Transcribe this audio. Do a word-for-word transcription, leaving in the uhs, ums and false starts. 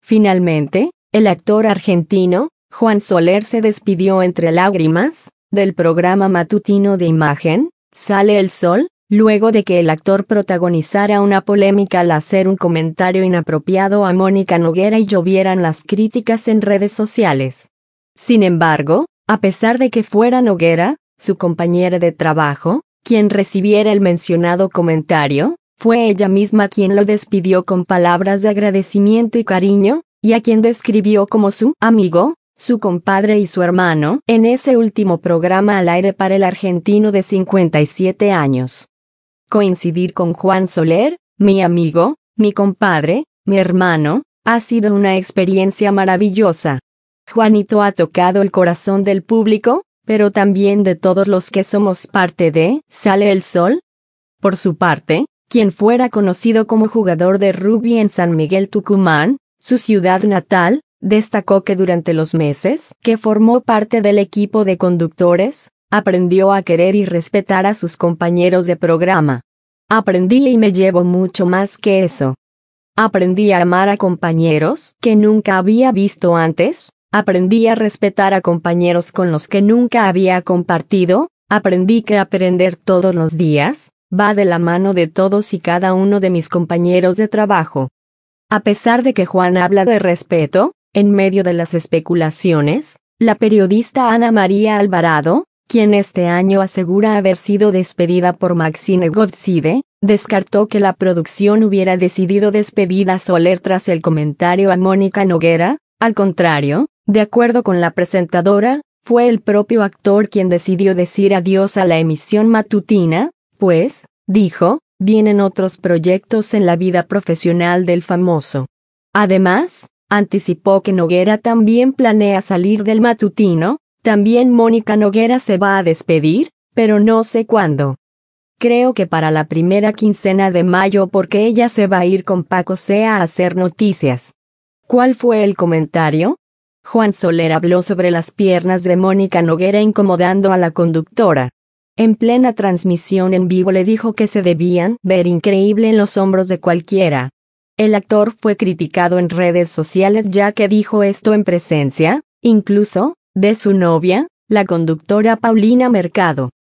Finalmente, el actor argentino, Juan Soler, se despidió entre lágrimas del programa matutino de Imagen, Sale el Sol, luego de que el actor protagonizara una polémica al hacer un comentario inapropiado a Mónica Noguera y llovieran las críticas en redes sociales. Sin embargo, a pesar de que fuera Noguera, su compañera de trabajo, quien recibiera el mencionado comentario, fue ella misma quien lo despidió con palabras de agradecimiento y cariño, y a quien describió como su amigo, su compadre y su hermano, en ese último programa al aire para el argentino de cincuenta y siete años. Coincidir con Juan Soler, mi amigo, mi compadre, mi hermano, ha sido una experiencia maravillosa. Juanito ha tocado el corazón del público, pero también de todos los que somos parte de Sale el Sol. Por su parte, quien fuera conocido como jugador de rugby en San Miguel Tucumán, su ciudad natal, destacó que durante los meses que formó parte del equipo de conductores, aprendió a querer y respetar a sus compañeros de programa. Aprendí y me llevo mucho más que eso. Aprendí a amar a compañeros que nunca había visto antes, aprendí a respetar a compañeros con los que nunca había compartido, aprendí que aprender todos los días va de la mano de todos y cada uno de mis compañeros de trabajo. A pesar de que Juan habla de respeto, en medio de las especulaciones, la periodista Ana María Alvarado, quien este año asegura haber sido despedida por Maxine Goodside, descartó que la producción hubiera decidido despedir a Soler tras el comentario a Mónica Noguera. Al contrario, de acuerdo con la presentadora, fue el propio actor quien decidió decir adiós a la emisión matutina, pues, dijo, vienen otros proyectos en la vida profesional del famoso. Además, anticipó que Noguera también planea salir del matutino. También Mónica Noguera se va a despedir, pero no sé cuándo. Creo que para la primera quincena de mayo porque ella se va a ir con Paco Sea a hacer noticias. ¿Cuál fue el comentario? Juan Soler habló sobre las piernas de Mónica Noguera incomodando a la conductora. En plena transmisión en vivo le dijo que se debían ver increíble en los hombros de cualquiera. El actor fue criticado en redes sociales ya que dijo esto en presencia, incluso, de su novia, la conductora Paulina Mercado.